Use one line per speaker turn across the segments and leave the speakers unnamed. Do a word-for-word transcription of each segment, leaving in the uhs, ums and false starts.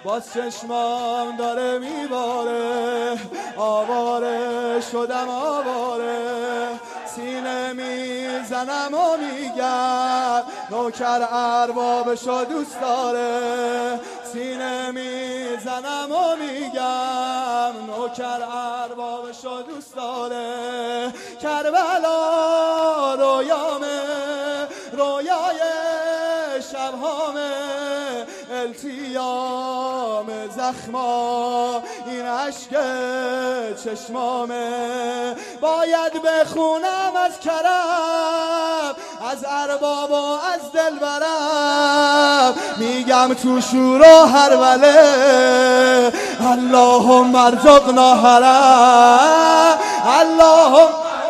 باز چشمام داره میباره، آواره شدم آواره، سینه میزنم و میگم نوکر اربابشو دوست داره، سینه میزنم و میگم نوکر اربابشو دوست داره. کربلا رویامه، رویای شبهامه، التیام زخما این عشق چشمامه. باید بخونم از کرم، از ارباب و از دلبرم، میگم تو شور و هروله اللهم ارزقنا حرم، اللهم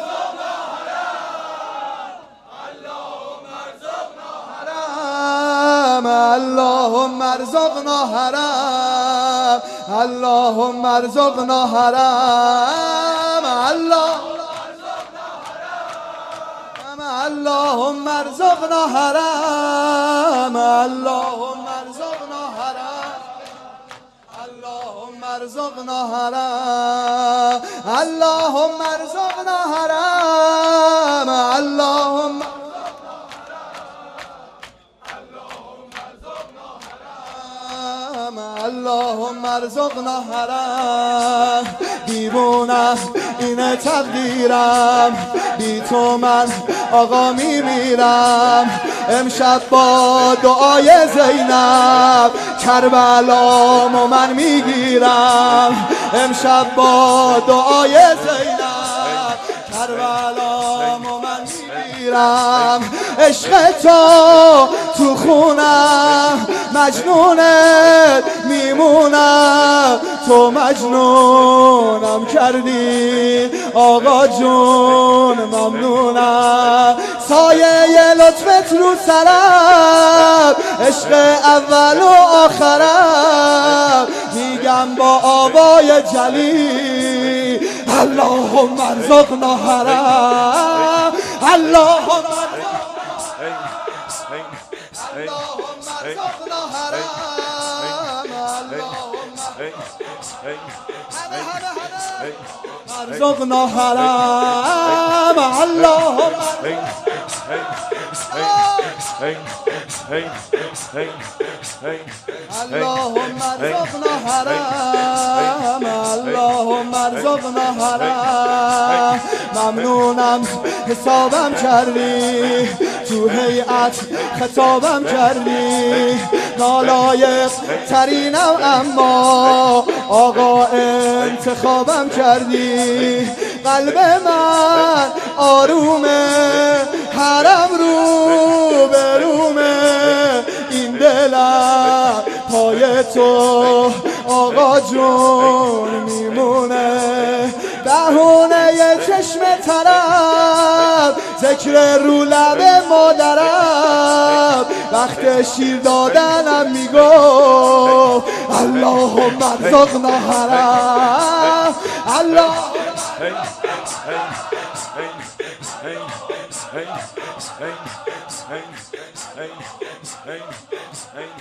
اللهم ارزقنا حرم، اللهم ارزقنا حرم، اللهم ارزقنا حرم، اللهم ارزقنا حرم، اللهم ارزقنا حرم، اللهم ارزقنا حرم، اللهم اللهم ارزقنا حرم. دیوونم اینه تقدیرم، بی تو من آقا میمیرم. امشب با دعای زینب کربلامو من میگیرم، امشب با دعای زینب کربلامو من میگیرم. عشق تو تو خونم مجنونت میمونم، تو مجنونم کردی آقا جون ممنونم. سایه لطفت رو سرم، عشق اول و آخرم، میگم با آوای جلی اللهم ارزقنا حرم، اللهم ارزقنا حرم، ارزقنا حرم، اللهم اللهم ارزقنا حرم، اللهم ارزقنا حرم. ممنونم حسابم کردی، تو هیئت خطابم کردی، نالایق ترینم اما آقا انتخابم کردی. قلب من آرومه، حرم رو برومه، این دلم پای تو آقا جون میمونه. بهونه ی چشم ترم، ذکر رو لب مادرم، وقت شیر دادنم میگفت اللهم ارزقنا حرم، اللهم